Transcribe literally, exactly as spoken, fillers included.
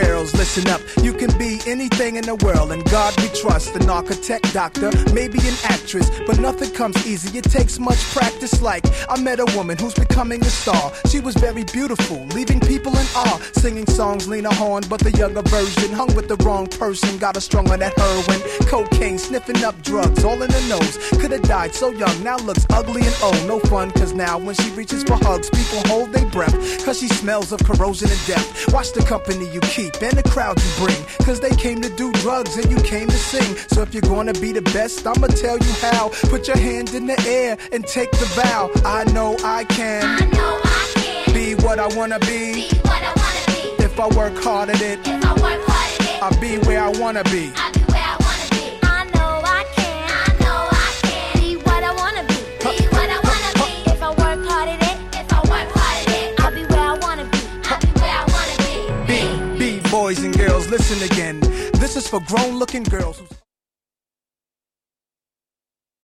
girls, listen up. You can be anything in the world, and God we trust. An architect, doctor, maybe an actress, but nothing comes easy. It takes much practice. Like I met a woman who's becoming a star. She was very beautiful, leaving people in awe. Singing songs, Lena Horne, but the younger version. Hung with the wrong person, got her strung on that heroin, cocaine, sniffing up drugs, all in the nose. Could've died so young, now looks ugly and old. No fun, cause now when she reaches for hugs, people hold their breath, cause she smells of corrosion and death. Watch the company you keep and the crowd you bring, cause they came to do drugs and you came to sing. So if you're gonna be the best, I'ma tell you how. Put your hand in the air and take the vow. I know I can, I know I can be what I wanna be, be what I wanna be. If I work hard at it, If I work hard at it, I'll be where I wanna be. I'll be where I wanna be. I know I can, I know I can be what I wanna be, be what I wanna be. If I work hard at it, if I work hard at it, I'll be where I wanna be, I'll be where I wanna be. Be, be boys and girls, listen again. This is for grown looking girls who